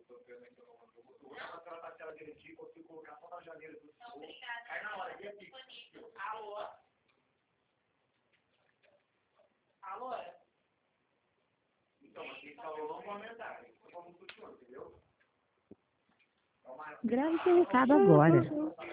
vou tratar a tela direitinho, consigo colocar só na janeira do seu. Cai na hora, e aqui? Alô? Alô? Então, aqui falou não comentar. Então, vamos continuar, entendeu? Grave seu recado agora.